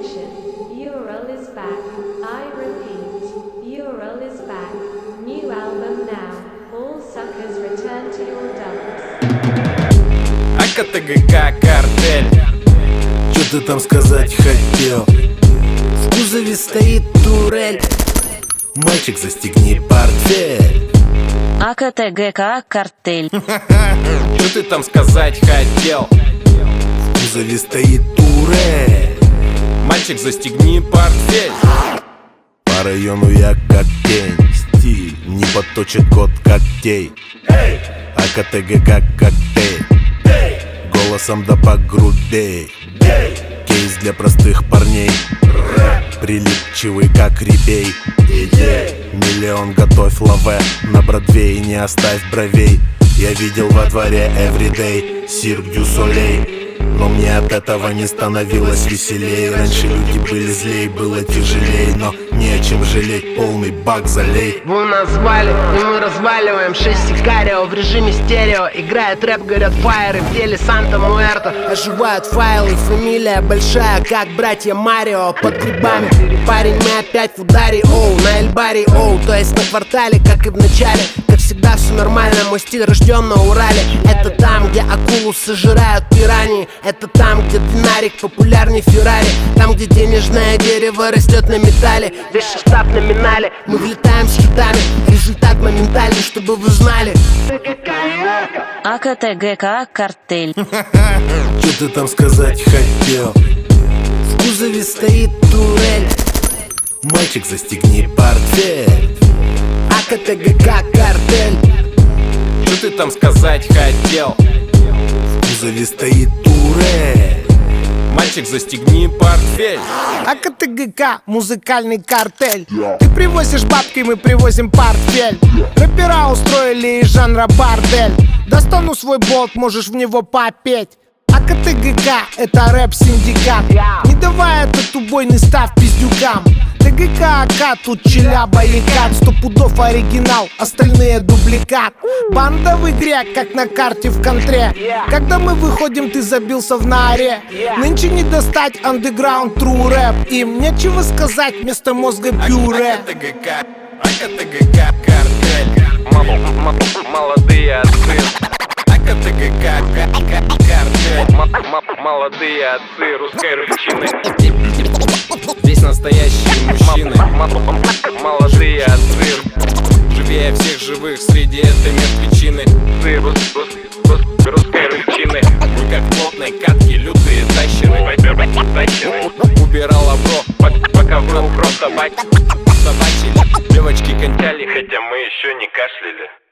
Attention, URL is back. I repeat, URL is back. New album now. All suckers return to your dumps. АКТГК картель. Чё ты там сказать хотел? В кузове стоит турель. Мальчик, застегни портфель. АКТГК картель. Что ты там сказать хотел? В кузове стоит турель. Мальчик, застегни портфель. По району я как тень. Стиль не подточит код когтей. АКТГК коктейль. Голосом да погрубей. Кейс для простых парней. Прилипчивый как ребей. Миллион готовь лаве. На Бродвее не оставь бровей. Я видел во дворе everyday Cirque du Soleil. Но мне от этого не становилось веселей. Раньше люди были злей, было тяжелей. Но не о чем жалеть, полный бак залей. Вы нас звали, и мы разваливаем 6 сикарио в режиме стерео. Играет рэп, горят фаеры в теле Санта Муэрто. Оживают файлы, фамилия большая, как братья Марио. Под грибами, парень, мы опять в ударе, оу. На Эльбаре, оу, то есть на квартале, как и в начале. Как всегда все нормально, мой стиль рожден на Урале. Это там, где акулу сожирают пираньи. Это там, где динарик популярней Феррари. Там, где денежное дерево растет на металле. Весь состав номинале, мы влетаем с хитами. Результат моментальный, чтобы вы знали. АКТГК картель. Чё ты там сказать хотел? В кузове стоит турель. Мальчик, застегни портфель. АКТГК картель. Что ты там сказать хотел? В кузове стоит турель. Мальчик, застегни портфель. АКТГК, музыкальный картель. Ты привозишь бабки, мы привозим портфель. Рэпера устроили из жанра бордель. Достану свой болт, можешь в него попеть. АКТГК, это рэп-синдикат. Не давай этот убойный став пиздюкам. ТГК, АК, тут челяба и кат. 100 пудов оригинал, остальные дубликат. Банда в игре, как на карте в контре. Когда мы выходим, ты забился в норе. Нынче не достать андеграунд, тру рэп. Им нечего сказать, вместо мозга пюре. АКТГК картель. Молодые отцы. АКТГК картель. Молодые отцы русской рыбчины. Здесь настоящие мужчины. Молодые отцы. Живее всех живых среди этой мертвечины. Русской рыбчины. Мы как в плотной катке, лютые тащеры. Убирала бро, пока в рот собачили. Девочки кончали, хотя мы еще не кашляли.